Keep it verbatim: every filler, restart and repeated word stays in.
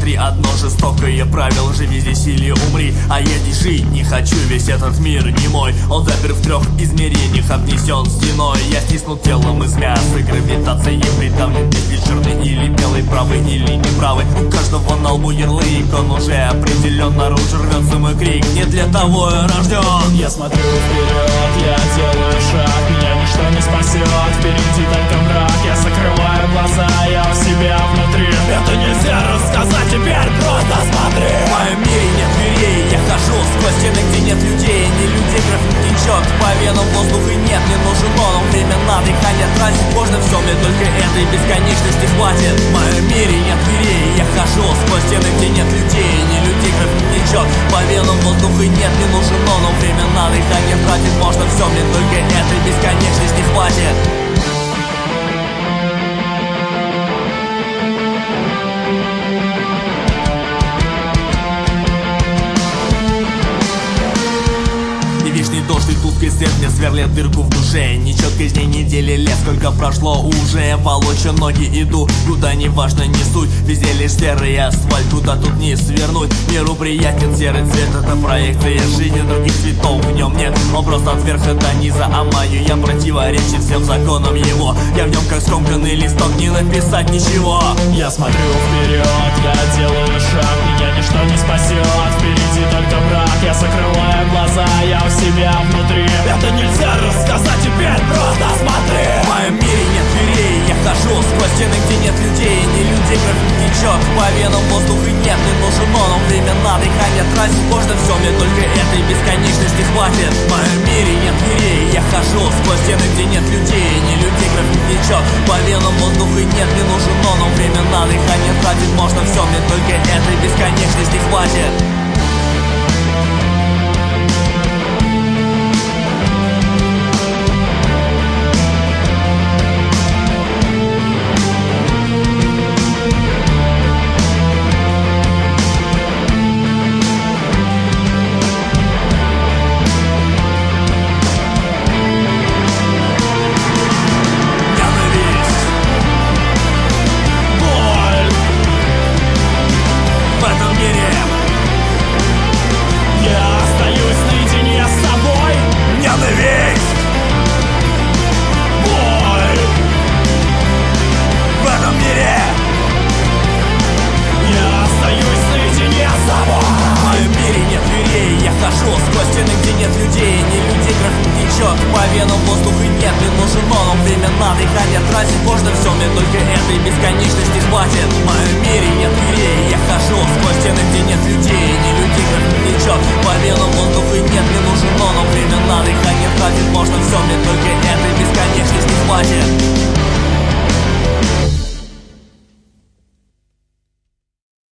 смотри, одно жестокое правило: живи здесь или умри. А я здесь жить не хочу, весь этот мир не мой. Он запер в трех измерениях, обнесен стеной. Я стиснут телом из мяса, гравитацией придавлен. Здесь черный или белый, правый или неправый. У каждого на лбу ярлык, он уже определен. Наружу рвется мой крик, не для того я рожден. Я смотрю вперед, я делаю шаг, меня ничто не спасет, впереди только мрак. Я закрываю глаза, я у себя внутри. Это нельзя рассказать, теперь просто смотри. В моем мире нет дверей, я хожу сквозь стены, где нет людей. Не людей, кровь не течет, по венам воздуха нет. Мне нужен он, время на дыхание тратить. Можно все, мне только этой бесконечности хватит. В моем мире нет дверей, я хожу сквозь стены, где нет людей. Не людей, кровь не течет, по венам воздуха нет. Мне нужен он, время на дыхание тратить. Можно все, мне только этой бесконечности хватит. Вечный дождь и туткой свет мне сверлят дырку в душе. Нечетко из дней недели лет, сколько прошло уже. Волоча ноги иду, куда не важно, не суть. Везде лишь серый асфальт, куда тут не свернуть. Миру приятен серый цвет, это проекция жизни. Других цветов в нем нет, он просто от верха до низа. А мою я противоречен всем законам его. Я в нем как скомканный листок, не написать ничего. Я смотрю вперед, я делаю шаг, меня ничто не спасет, впереди только мрак. Я закрываю глаза, я у себя внутри. Это нельзя рассказать, теперь просто смотри. В моем мире нет дверей, я хожу сквозь стены, где нет людей. Не людей, кровь не течет, по венам воздуха нет. Мне нужен он, время на дыхание тратить. Можно все, мне только этой бесконечности хватит. В моем мире нет дверей, я хожу сквозь стены, где нет людей. Не людей, кровь не течет, по венам воздуха нет. Мне нужен он, время на дыхание тратить. Можно все, мне только этой бесконечности хватит. По венам воздуха нет, мне нужен он, время на дыхание тратить. Можно все, мне только этой бесконечности хватит. В моем мире нет дверей, я хожу сквозь стены, где нет людей. Не людей, кровь не течет, по венам воздуха нет. Мне нужен он, время на дыхание тратить. Можно все, мне только этой бесконечности хватит.